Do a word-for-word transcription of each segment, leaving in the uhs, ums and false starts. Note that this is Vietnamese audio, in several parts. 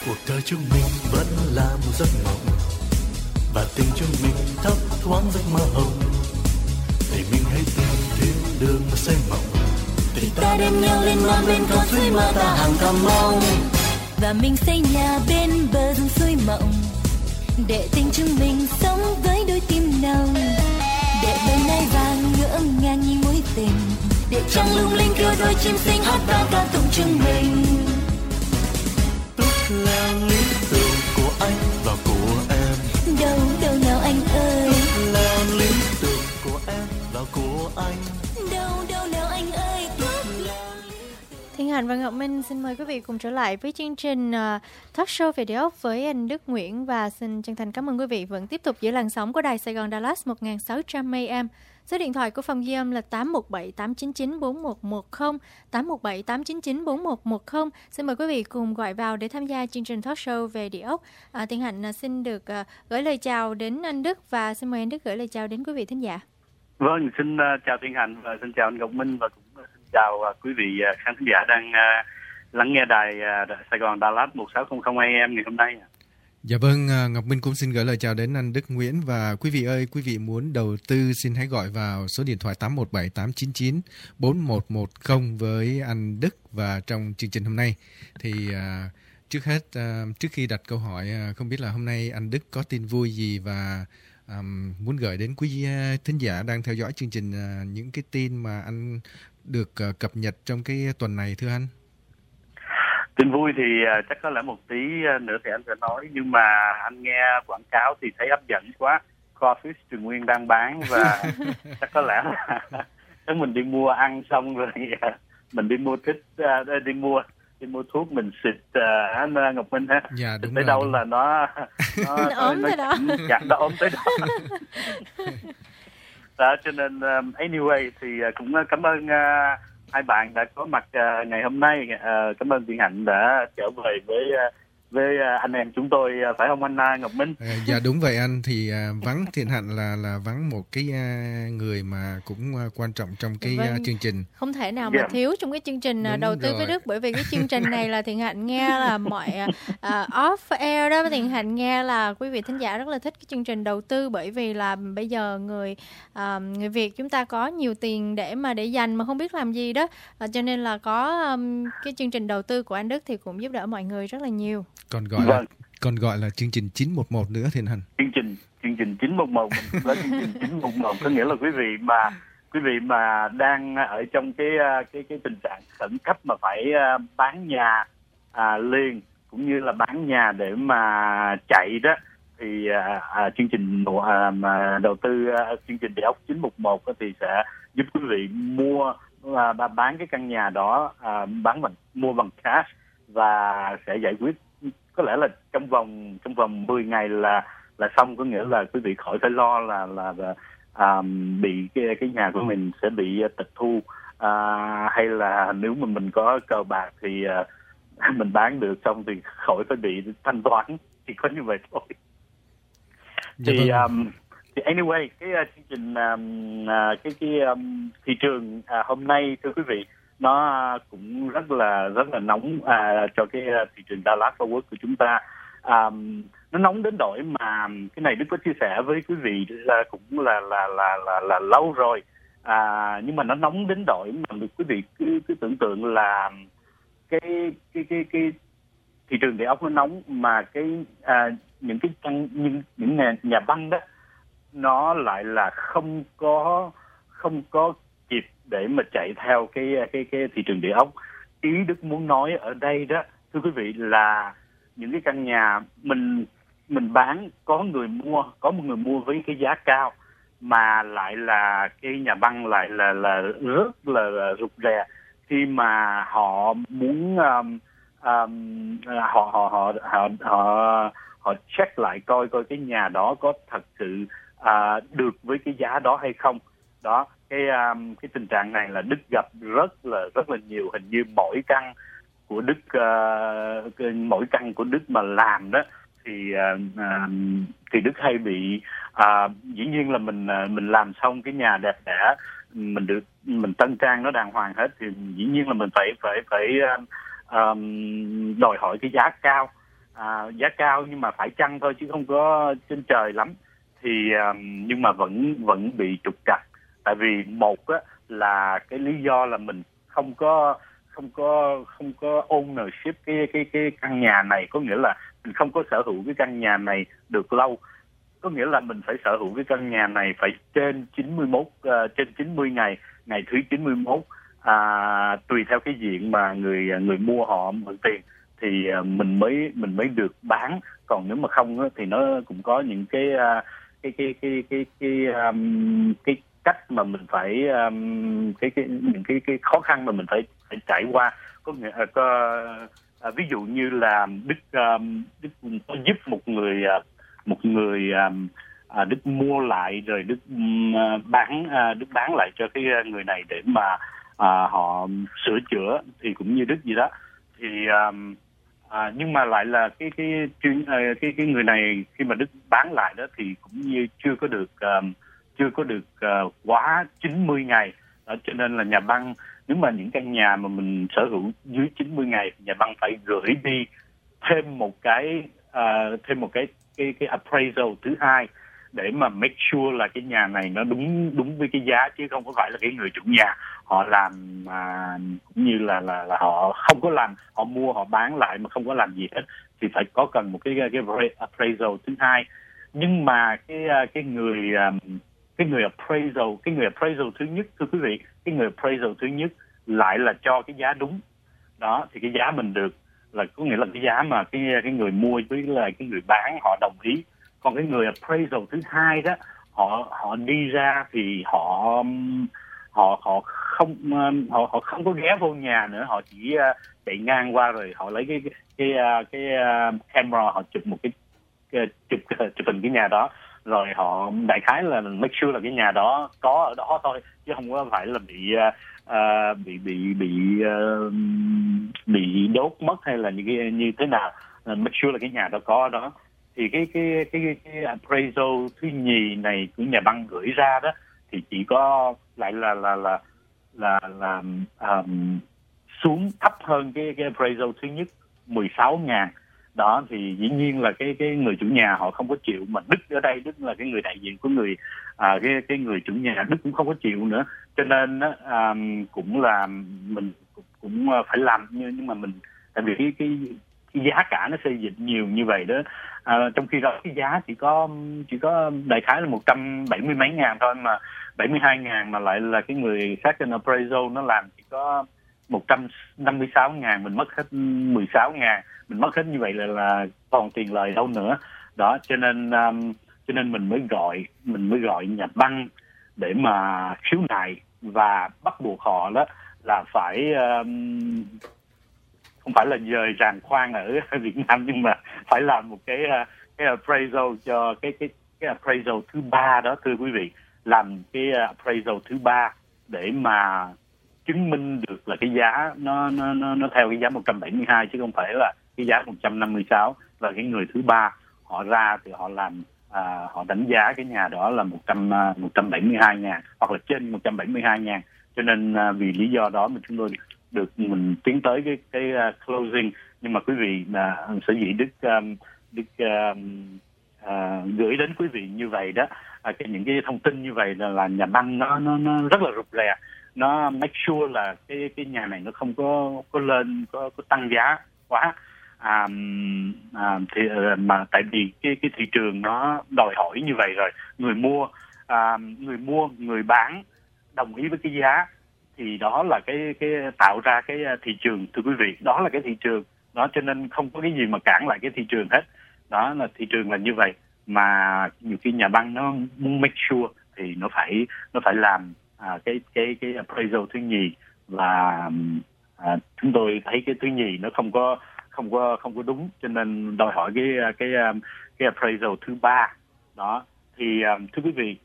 Cuộc đời chúng mình vẫn là một giấc mộng, và tình chúng mình thấp thoáng giấc mơ hồng. Thì mình hãy tìm thêm đường mà xây mộng, thì ta đem nhau lên non bên con suối mà ta hàng thầm mong. Và mình xây nhà bên bờ dòng suối mộng, để tình chúng mình sống với đôi tim nồng. Để bên nay vàng ngỡ ngàng như mối tình, để trăng lung linh kêu đôi chim xinh hát vang ca tụng chúng mình. Tút leo lý tưởng của anh và của em, Đâu đâu nào anh ơi, tút leo lý tưởng của em và của anh. đâu đâu nào anh ơi. Thiên Hạnh và Ngọc Minh xin mời quý vị cùng trở lại với chương trình uh, Talk Show về địa ốc với anh Đức Nguyễn, và xin chân thành cảm ơn quý vị vẫn tiếp tục giữ làn sóng của đài Sài Gòn Dallas một nghìn sáu trăm A M. Số điện thoại của phòng ghi âm là tám một bảy tám chín chín bốn một một không, tám một bảy tám chín chín bốn một một không. Xin mời quý vị cùng gọi vào để tham gia chương trình Talk Show về địa ốc. À, Thiên Hạnh uh, xin được uh, gửi lời chào đến anh Đức, và xin mời anh Đức gửi lời chào đến quý vị thính giả. Vâng, xin uh, chào Thiên Hạnh và xin chào anh Ngọc Minh, và cũng uh, xin chào uh, quý vị uh, khán thính giả đang uh, lắng nghe đài uh, Sài Gòn Dallas một sáu không không A M ngày hôm nay. Dạ vâng, Ngọc Minh cũng xin gửi lời chào đến anh Đức Nguyễn, và quý vị ơi, quý vị muốn đầu tư xin hãy gọi vào số điện thoại tám một bảy tám chín chín bốn một một không với anh Đức. Và trong chương trình hôm nay thì uh, trước hết uh, trước khi đặt câu hỏi, uh, không biết là hôm nay anh Đức có tin vui gì và um, muốn gửi đến quý uh, thính giả đang theo dõi chương trình uh, những cái tin mà anh được uh, cập nhật trong cái tuần này thưa anh? Tin vui thì uh, chắc có lẽ một tí uh, nữa thì anh sẽ nói, nhưng mà anh nghe quảng cáo thì thấy hấp dẫn quá. Crawfish Trường Nguyên đang bán và chắc có lẽ là nếu mình đi mua ăn xong rồi uh, mình đi mua thích uh, đi mua đi mua thuốc mình xịt uh, anh Ngọc Minh ha. Dạ đúng tới rồi. đâu là nó nó Nó ốm tới đó. Dạ, nó ốm tới đó. Đó, cho nên um, anyway thì uh, cũng cảm ơn uh, hai bạn đã có mặt uh, ngày hôm nay. Uh, cảm ơn Thiên Hạnh đã trở về với uh, với uh, anh em chúng tôi, uh, phải không anh uh, Ngọc Minh? À, dạ đúng vậy anh, thì uh, vắng Thiên Hạnh là là vắng một cái uh, người mà cũng uh, quan trọng trong cái Vâng. uh, chương trình. Không thể nào mà Yeah. thiếu trong cái chương trình Đúng đầu tư rồi. với Đức, bởi vì cái chương trình này là Thiện Hạnh nghe là mọi uh, off air đó, Thiện Hạnh nghe là quý vị thính giả rất là thích cái chương trình đầu tư, bởi vì là bây giờ người uh, người Việt chúng ta có nhiều tiền để mà để dành mà không biết làm gì đó, uh, cho nên là có um, cái chương trình đầu tư của anh Đức thì cũng giúp đỡ mọi người rất là nhiều. Còn gọi Vâng. là còn gọi là chương trình chín một một nữa Thiên Hạnh. chương trình chương trình chín một một, mình cũng nói chương trình chín một một có nghĩa là quý vị mà quý vị mà đang ở trong cái cái cái tình trạng khẩn cấp mà phải uh, bán nhà à, liền, cũng như là bán nhà để mà chạy đó, thì à, à, chương trình à, mà đầu tư à, chương trình địa ốc chín một một thì sẽ giúp quý vị mua à, bán cái căn nhà đó, à, bán bằng mua bằng cash, và sẽ giải quyết có lẽ là trong vòng trong vòng mười ngày là là xong, có nghĩa là quý vị khỏi phải lo là là, là à, bị cái cái nhà của mình sẽ bị tịch thu, à, hay là nếu mà mình có cờ bạc thì à, mình bán được xong thì khỏi phải bị thanh toán, chỉ có như vậy thôi. Dạ Thì vâng. um, thì anyway, cái uh, chương trình um, uh, cái cái um, thị trường uh, hôm nay thưa quý vị, nó uh, cũng rất là rất là nóng uh, cho cái uh, thị trường Dallas Fort Worth của chúng ta. Um, nó nóng đến nỗi mà cái này Đức có chia sẻ với quý vị là cũng là là là là, là lâu rồi, à, nhưng mà nó nóng đến nỗi mà quý vị cứ, cứ tưởng tượng là cái cái cái cái thị trường địa ốc nó nóng, mà cái à, những cái căn những những nhà, nhà băng đó nó lại là không có không có kịp để mà chạy theo cái cái cái thị trường địa ốc. Ý Đức muốn nói ở đây đó thưa quý vị là những cái căn nhà mình mình bán, có người mua, có một người mua với cái giá cao, mà lại là cái nhà băng lại là là rất là, là rụt rè khi mà họ muốn um, um, họ họ họ họ họ họ check lại coi coi cái nhà đó có thật sự uh, được với cái giá đó hay không. Đó, cái um, cái tình trạng này là Đức gặp rất là rất là nhiều. Hình như mỗi căn của Đức uh, mỗi căn của Đức mà làm đó thì uh, uh, thì Đức hay bị uh, dĩ nhiên là mình uh, mình làm xong cái nhà đẹp đẽ, mình được mình tân trang nó đàng hoàng hết, thì dĩ nhiên là mình phải phải phải uh, um, đòi hỏi cái giá cao. à, giá cao nhưng mà phải chăng thôi chứ không có trên trời lắm, thì à, nhưng mà vẫn vẫn bị trục trặc. Tại vì một á, là cái lý do là mình không có không có không có ownership cái cái cái căn nhà này, có nghĩa là mình không có sở hữu cái căn nhà này được lâu. Có nghĩa là mình phải sở hữu cái căn nhà này phải trên chín mươi mốt uh, trên chín mươi ngày, ngày thứ chín mươi mốt, à, tùy theo cái diện mà người người mua họ mượn tiền thì uh, mình mới mình mới được bán. Còn nếu mà không uh, thì nó cũng có những cái uh, cái cái cái cái cái um, cái cách mà mình phải um, cái cái những cái cái khó khăn mà mình phải phải trải qua. Có nghĩa uh, có, uh, ví dụ như là Đức um, Đức có giúp một người uh, một người um, uh, Đức mua lại rồi Đức um, bán uh, Đức bán lại cho cái người này để mà uh, họ sửa chữa, thì cũng như Đức gì đó. Thì um, À, nhưng mà lại là cái cái chuyên cái cái người này khi mà Đức bán lại đó thì cũng như chưa có được uh, chưa có được uh, quá chín mươi ngày. Đó, cho nên là nhà băng, nếu mà những căn nhà mà mình sở hữu dưới chín mươi ngày, nhà băng phải gửi đi thêm một cái uh, thêm một cái cái cái appraisal thứ hai để mà make sure là cái nhà này nó đúng đúng với cái giá, chứ không có phải là cái người chủ nhà họ làm mà cũng như là là là họ không có làm, họ mua họ bán lại mà không có làm gì hết, thì phải có cần một cái cái appraisal thứ hai. Nhưng mà cái cái người cái người appraisal cái người appraisal thứ nhất, thưa quý vị, cái người appraisal thứ nhất lại là cho cái giá đúng đó, thì cái giá mình được là có nghĩa là cái giá mà cái cái người mua với lại cái người bán họ đồng ý. Còn cái người appraisal thứ hai đó, họ họ đi ra thì họ họ họ không họ họ không có ghé vô nhà nữa, họ chỉ chạy ngang qua rồi họ lấy cái cái cái, cái camera, họ chụp một cái, cái chụp chụp hình cái nhà đó, rồi họ đại khái là make sure là cái nhà đó có ở đó thôi, chứ không có phải là bị uh, bị bị bị uh, bị đốt mất hay là như cái như thế nào, make sure là cái nhà đó có ở đó. Thì cái cái cái cái appraisal thứ nhì này của nhà băng gửi ra đó thì chỉ có lại là là là là là um, xuống thấp hơn cái cái appraisal thứ nhất mười sáu ngàn. Đó thì dĩ nhiên là cái cái người chủ nhà họ không có chịu, mà Đức ở đây, Đức là cái người đại diện của người à, cái cái người chủ nhà, Đức cũng không có chịu nữa. Cho nên á, um, cũng là mình cũng, cũng phải làm, nhưng mà mình tại vì cái cái cái giá cả nó xây dựng nhiều như vậy đó, à, trong khi đó cái giá chỉ có chỉ có đại khái là một trăm bảy mươi mấy ngàn thôi, mà bảy mươi hai ngàn mà lại là cái người second appraisal nó làm chỉ có một trăm năm mươi sáu ngàn, mình mất hết mười sáu ngàn, mình mất hết như vậy là là còn tiền lời đâu nữa. Đó, cho nên um, cho nên mình mới gọi mình mới gọi nhà băng để mà khiếu nại và bắt buộc họ đó là phải um, không phải là dời giàn khoan ở Việt Nam, nhưng mà phải làm một cái cái appraisal cho cái cái cái appraisal thứ ba đó, thưa quý vị, làm cái appraisal thứ ba để mà chứng minh được là cái giá nó nó nó nó theo cái giá một trăm bảy mươi hai chứ không phải là cái giá một trăm năm mươi sáu. Là cái người thứ ba họ ra thì họ làm à, họ đánh giá cái nhà đó là một trăm một trăm bảy mươi hai ngàn hoặc là trên một trăm bảy mươi hai ngàn. Cho nên à, vì lý do đó mà chúng tôi được mình tiến tới cái cái uh, closing. Nhưng mà quý vị là uh, sở dĩ Đức um, Đức um, uh, gửi đến quý vị như vậy đó, uh, cái những cái thông tin như vậy là, là nhà băng nó nó nó rất là rụt rè, nó make sure là cái cái nhà này nó không có có lên có có tăng giá quá. À, à, thì mà tại vì cái cái thị trường nó đòi hỏi như vậy rồi, người mua à, người mua người bán đồng ý với cái giá, thì đó là cái cái tạo ra cái thị trường, thưa quý vị, đó là cái thị trường đó. Cho nên không có cái gì mà cản lại cái thị trường hết. Đó là thị trường là như vậy, mà nhiều khi nhà băng nó muốn make sure thì nó phải nó phải làm à, cái cái cái appraisal thứ nhì, và à, chúng tôi thấy cái thứ nhì nó không có không có không có đúng, cho nên đòi hỏi cái cái cái appraisal thứ ba đó. Thì um, thưa quý vị,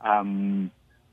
um,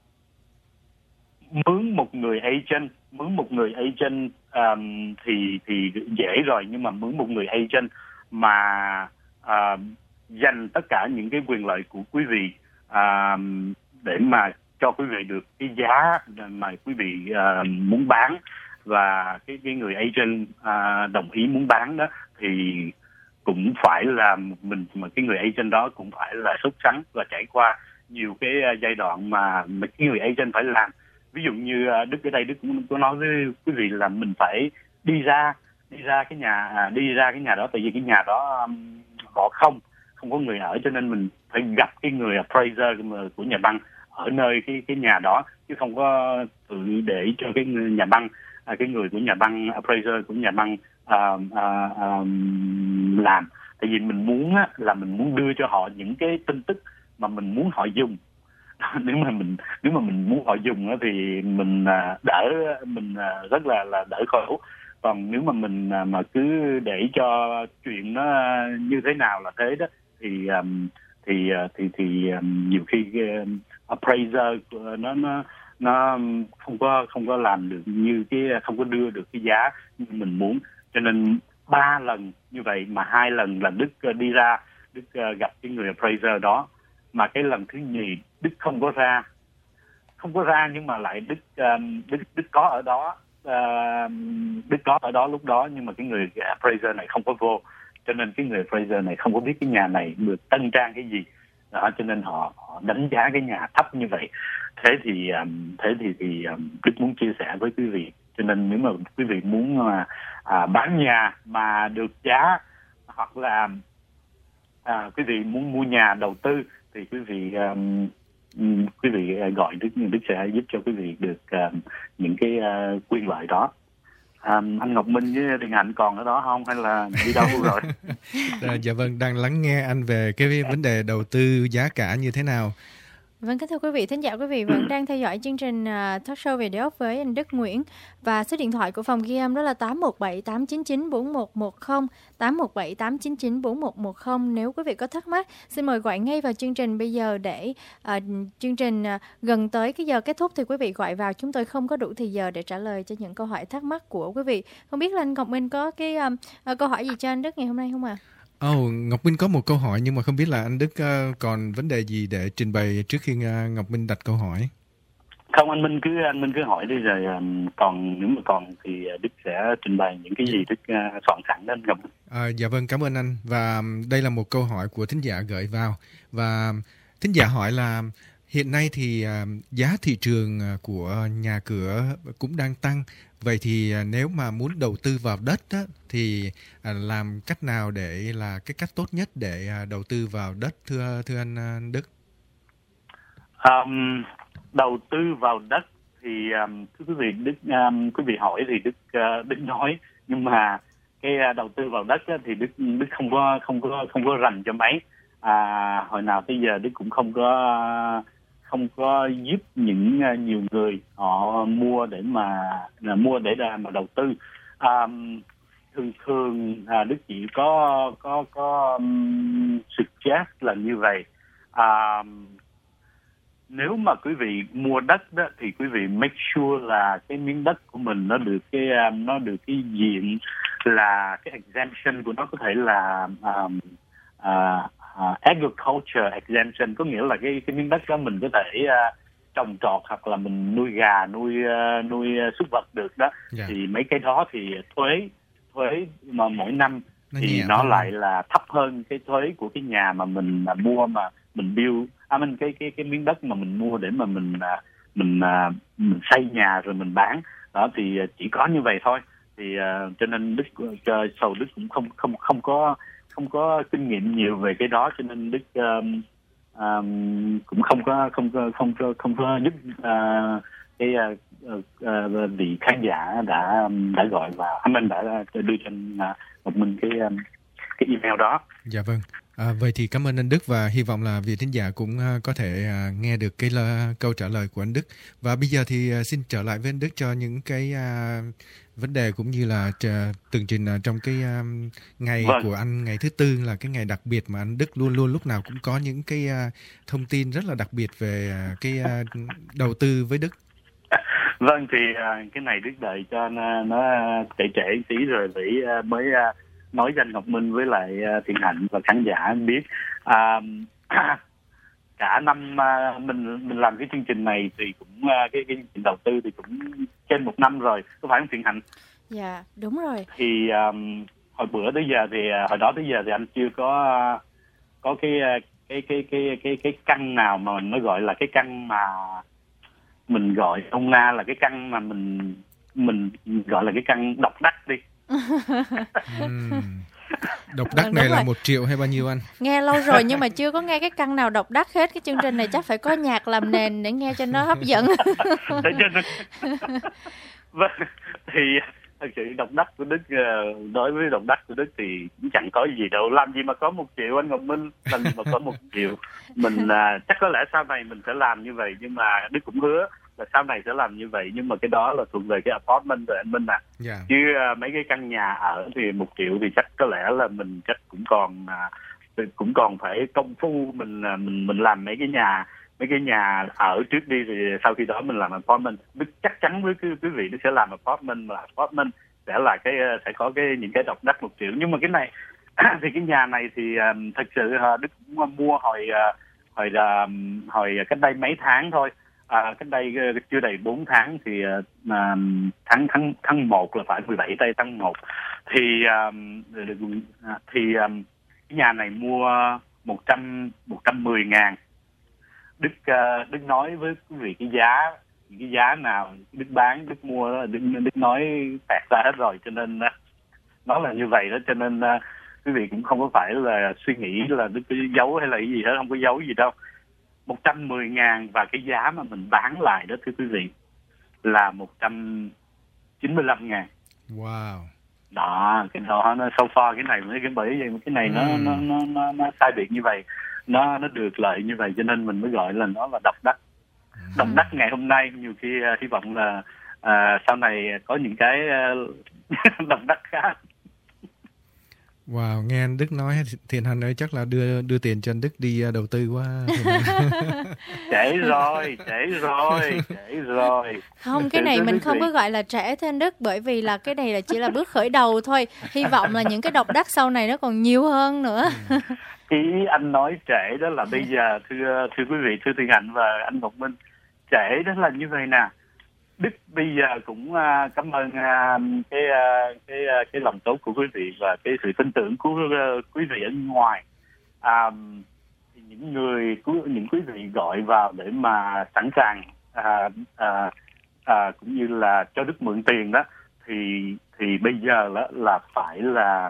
mướn một người agent mướn một người agent um, thì thì dễ rồi, nhưng mà mướn một người agent mà uh, dành tất cả những cái quyền lợi của quý vị uh, để mà cho quý vị được cái giá mà quý vị uh, muốn bán, và cái cái người agent uh, đồng ý muốn bán đó, thì cũng phải là mình mà cái người agent đó cũng phải là sốt sắng và trải qua nhiều cái giai đoạn mà mà cái người agent phải làm. Ví dụ như Đức ở đây, Đức cũng có nói với quý vị là mình phải đi ra đi ra cái nhà đi ra cái nhà đó, tại vì cái nhà đó um, bỏ không không có người ở, cho nên mình phải gặp cái người appraiser của nhà băng ở nơi cái cái nhà đó, chứ không có tự để cho cái người nhà băng cái người của nhà băng appraiser của nhà băng uh, uh, um, làm. Tại vì mình muốn á, là mình muốn đưa cho họ những cái tin tức mà mình muốn họ dùng. nếu mà mình nếu mà mình muốn họ dùng á, thì mình đỡ mình rất là là đỡ khổ. Còn nếu mà mình mà cứ để cho chuyện nó như thế nào là thế đó, thì um, thì thì thì um, nhiều khi uh, appraiser nó nó nó không có không có làm được như cái không có đưa được cái giá như mình muốn. Cho nên ba lần như vậy mà hai lần là Đức đi ra, Đức uh, gặp cái người appraiser đó, mà cái lần thứ nhì Đức không có ra không có ra nhưng mà lại Đức um, Đức Đức có ở đó. Uh, Đức có ở đó lúc đó, nhưng mà cái người appraiser này không có vô, cho nên cái người appraiser này không có biết cái nhà này được tân trang cái gì đó, cho nên họ, họ đánh giá cái nhà thấp như vậy. Thế thì um, thế thì thì um, Đức muốn chia sẻ với quý vị, cho nên nếu mà quý vị muốn uh, uh, bán nhà mà được giá, hoặc là uh, quý vị muốn mua nhà đầu tư, thì quý vị um, quý vị gọi Đức, Đức sẽ giúp cho quý vị được uh, những cái uh, quyền lợi đó. Um, anh Ngọc Minh với Đình Hạnh còn ở đó không, hay là đi đâu rồi? À, dạ vâng, đang lắng nghe anh về cái vấn đề đầu tư giá cả như thế nào. Vâng, kính thưa quý vị thính giả, quý vị vẫn đang theo dõi chương trình uh, Talk Show về Địa ốc với anh Đức Nguyễn, và số điện thoại của phòng ghi âm đó là tám một bảy tám chín chín bốn một một không, tám một bảy tám chín chín bốn một một không. Nếu quý vị có thắc mắc, xin mời gọi ngay vào chương trình bây giờ, để uh, chương trình uh, gần tới cái giờ kết thúc thì quý vị gọi vào, chúng tôi không có đủ thời giờ để trả lời cho những câu hỏi thắc mắc của quý vị. Không biết là anh Ngọc Minh có cái um, uh, câu hỏi gì cho anh Đức ngày hôm nay không ạ? À? Ồ, oh, Ngọc Minh có một câu hỏi, nhưng mà không biết là anh Đức uh, còn vấn đề gì để trình bày trước khi uh, Ngọc Minh đặt câu hỏi. Không, anh Minh cứ anh Minh cứ hỏi đi, rồi um, còn nếu mà còn thì Đức sẽ trình bày những cái gì Đức uh, soạn sẵn đến Ngọc Minh. À, dạ vâng, cảm ơn anh. Và đây là một câu hỏi của thính giả gửi vào, và thính giả hỏi là hiện nay thì uh, giá thị trường của nhà cửa cũng đang tăng. Vậy thì uh, nếu mà muốn đầu tư vào đất á, thì uh, làm cách nào để là cái cách tốt nhất để uh, đầu tư vào đất, thưa thưa anh uh, Đức? Um, đầu tư vào đất thì um, thưa quý vị, Đức um, quý vị hỏi thì Đức uh, Đức nói, nhưng mà cái uh, đầu tư vào đất á, thì Đức Đức không có không có không có rành cho mấy. À, hồi nào tới giờ Đức cũng không có uh, không có giúp những uh, nhiều người họ mua để mà uh, mua để ra mà đầu tư. Um, thường thường uh, Đức chỉ có có có um, suggest là như vậy. Um, Nếu mà quý vị mua đất đó, thì quý vị make sure là cái miếng đất của mình nó được cái nó được cái diện là cái exemption của nó có thể là um, uh, uh, agriculture exemption, có nghĩa là cái cái miếng đất đó mình có thể uh, trồng trọt hoặc là mình nuôi gà, nuôi uh, nuôi súc vật được đó. Yeah. Thì mấy cái đó thì thuế thuế mà mỗi năm nó thì nó lại là thấp hơn cái thuế của cái nhà mà mình mà mua mà mình build à mình cái cái cái miếng đất mà mình mua để mà mình mình mình xây nhà rồi mình bán đó, thì chỉ có như vậy thôi. Thì uh, cho nên Đức cho sầu Đức cũng không không không có không có kinh nghiệm nhiều về cái đó, cho nên Đức um, um, cũng không có không có không có không có giúp uh, cái uh, uh, vị khán giả đã đã gọi vào, anh Minh đã đưa cho uh, một mình cái um, cái email đó. Dạ vâng. À, vậy thì cảm ơn anh Đức, và hy vọng là vị thính giả cũng uh, có thể uh, nghe được cái uh, câu trả lời của anh Đức. Và bây giờ thì uh, xin trở lại với anh Đức cho những cái uh, vấn đề cũng như là uh, tường trình uh, trong cái uh, ngày vâng. của anh, ngày thứ tư là cái ngày đặc biệt mà anh Đức luôn luôn lúc nào cũng có những cái uh, thông tin rất là đặc biệt về uh, cái uh, đầu tư với Đức. Vâng, thì uh, cái này Đức đợi cho nó, nó trễ trễ tí rồi để uh, mới uh, nói cho anh Ngọc Minh với lại uh, Thiện Hạnh và khán giả biết. Uh, cả năm uh, mình mình làm cái chương trình này thì cũng uh, cái, cái chương trình đầu tư thì cũng trên một năm rồi, có phải không Thiện Hạnh? Dạ, đúng rồi. Thì um, hồi bữa tới giờ thì hồi đó tới giờ thì anh chưa có có cái cái cái cái cái cái căn nào mà mình mới gọi là cái căn mà mình gọi ông na là cái căn mà mình mình gọi là cái căn độc đắc đi. uhm. Độc đắc này là rồi. Một triệu hay bao nhiêu anh? Nghe lâu rồi nhưng mà chưa có nghe cái căn nào độc đắc hết. Cái chương trình này chắc phải có nhạc làm nền để nghe cho nó hấp dẫn. Vâng, thì thật sự độc đắc của Đức, đối với độc đắc của Đức thì cũng chẳng có gì đâu. Làm gì mà có một triệu anh Ngọc Minh, làm gì mà có một triệu. Mình à, chắc có lẽ sau này mình sẽ làm như vậy, nhưng mà Đức cũng hứa là sau này sẽ làm như vậy, nhưng mà cái đó là thuộc về cái apartment rồi anh Minh à. Yeah. Chứ uh, mấy cái căn nhà ở thì một triệu thì chắc có lẽ là mình chắc cũng còn uh, cũng còn phải công phu mình uh, mình mình làm mấy cái nhà mấy cái nhà ở trước đi, thì sau khi đó mình làm apartment. Đức chắc chắn với quý, quý vị nó sẽ làm apartment, mà apartment sẽ là cái sẽ có cái những cái độc đắc một triệu. Nhưng mà cái này thì cái nhà này thì uh, thật sự uh, Đức cũng mua hồi uh, hồi uh, hồi cách đây mấy tháng thôi. À, cách đây chưa đầy bốn tháng thì uh, tháng tháng tháng một là phải mười bảy tây tháng một thì um, thì um, cái nhà này mua một trăm một trăm mười ngàn. Đức uh, Đức nói với quý vị cái giá những cái giá nào Đức bán, Đức mua, Đức, Đức nói tẹt ra hết rồi, cho nên uh, nó là như vậy đó. Cho nên uh, quý vị cũng không có phải là suy nghĩ là Đức có giấu hay là cái gì hết, không có giấu gì đâu. Một trăm mười ngàn và cái giá mà mình bán lại đó thưa quý vị là một trăm chín mươi lăm ngàn. Wow. Đó, cái đó nó so far cái này với cái bởi vậy cái này nó, mm. nó nó nó nó sai biệt như vậy, nó nó được lợi như vậy, cho nên mình mới gọi là nó là độc đắc. Mm. Độc đắc ngày hôm nay, nhiều khi uh, hy vọng là uh, sau này có những cái uh, độc đắc khác. Wow, nghe anh Đức nói Thiện Hạnh ơi, chắc là đưa đưa tiền cho anh Đức đi đầu tư quá. Trễ rồi, trễ rồi, trễ rồi. Không, cái này mình không có gọi là trễ thưa anh Đức, bởi vì là cái này là chỉ là bước khởi đầu thôi. Hy vọng là những cái độc đắc sau này nó còn nhiều hơn nữa. Ý anh nói trễ đó là bây giờ, thưa thưa quý vị, thưa Thiện Hạnh và anh Ngọc Minh, trễ đó là như vậy nè. Đức bây giờ cũng uh, cảm ơn uh, cái uh, cái uh, cái lòng tốt của quý vị và cái sự tin tưởng của uh, quý vị ở ngoài. Uh, những người những quý vị gọi vào để mà sẵn sàng uh, uh, uh, cũng như là cho Đức mượn tiền đó, thì thì bây giờ là, là phải là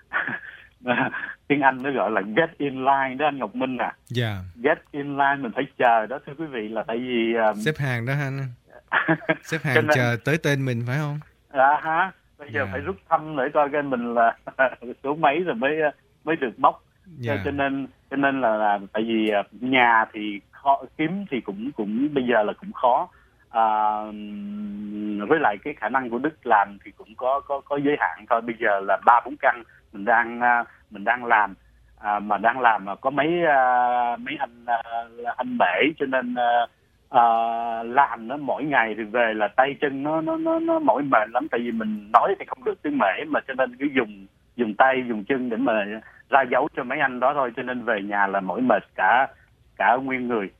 tiếng Anh nó gọi là get in line đó anh Ngọc Minh à. Yeah. Get in line, mình phải chờ đó thưa quý vị, là tại vì um, xếp hàng đó anh. Xếp hàng nên, chờ tới tên mình phải không? À ha, bây giờ yeah. phải rút thăm để coi coi mình là số mấy rồi mới mới được bóc. Yeah. Cho nên cho nên là, là tại vì nhà thì khó kiếm, thì cũng cũng bây giờ là cũng khó. À, với lại cái khả năng của Đức làm thì cũng có có có giới hạn thôi. Bây giờ là ba bốn căn mình đang mình đang làm, à, mà đang làm mà có mấy mấy anh anh bể, cho nên À, làm nó mỗi ngày thì về là tay chân nó nó nó nó mỏi mệt lắm, tại vì mình nói thì không được tiếng Mễ mà, cho nên cứ dùng dùng tay dùng chân để mà ra dấu cho mấy anh đó thôi, cho nên về nhà là mỏi mệt cả cả nguyên người.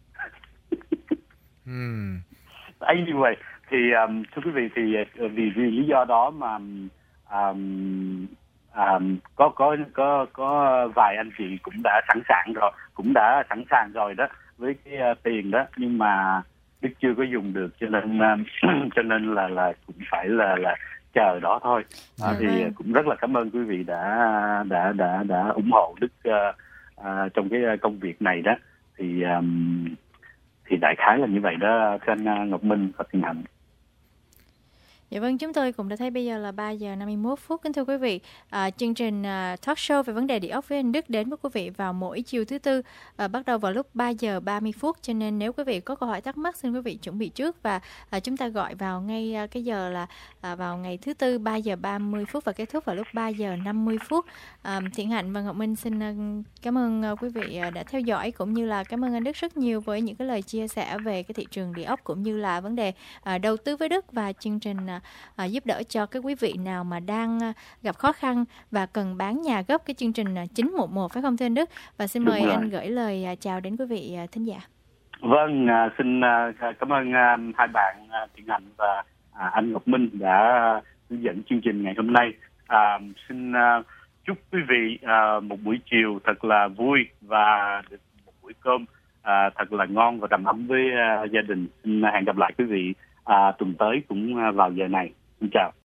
mm. Anyway thì um, thưa quý vị, thì vì vì lý do đó mà um, um, có có có có vài anh chị cũng đã sẵn sàng rồi, cũng đã sẵn sàng rồi đó với cái uh, tiền đó, nhưng mà Đức chưa có dùng được, cho nên uh, cho nên là là cũng phải là là chờ đó thôi. À, thì uh, cũng rất là cảm ơn quý vị đã đã đã đã ủng hộ Đức uh, uh, trong cái công việc này đó. Thì um, thì đại khái là như vậy đó thưa anh Ngọc Minh và Thiện Hạnh. Dạ vâng, chúng tôi cũng đã thấy bây giờ là ba giờ năm mươi mốt phút. Kính thưa quý vị, à, chương trình à, talk show về vấn đề địa ốc với anh Đức đến với quý vị vào mỗi chiều thứ tư, à, bắt đầu vào lúc ba giờ ba mươi phút. Cho nên nếu quý vị có câu hỏi thắc mắc, xin quý vị chuẩn bị trước, và à, chúng ta gọi vào ngay à, cái giờ là à, vào ngày thứ tư ba giờ ba mươi phút và kết thúc vào lúc ba giờ năm mươi phút. À, Thiện Hạnh và Ngọc Minh xin à, cảm ơn à, quý vị à, đã theo dõi, cũng như là cảm ơn anh Đức rất nhiều với những cái lời chia sẻ về cái thị trường địa ốc cũng như là vấn đề à, đầu tư với Đức, và chương trình à, À, giúp đỡ cho các quý vị nào mà đang à, gặp khó khăn và cần bán nhà gấp, cái chương trình à, chín một một phải không thưa anh Đức? Và xin mời anh gửi lời à, chào đến quý vị à, thính giả. Vâng, à, xin à, cảm ơn à, hai bạn à, Thiện Hạnh và à, anh Ngọc Minh đã hướng dẫn chương trình ngày hôm nay. À, xin à, chúc quý vị à, một buổi chiều thật là vui và được một buổi cơm à, thật là ngon và đầm ấm với à, gia đình. Xin hẹn gặp lại quý vị à, tuần tới cũng vào giờ này. Xin chào.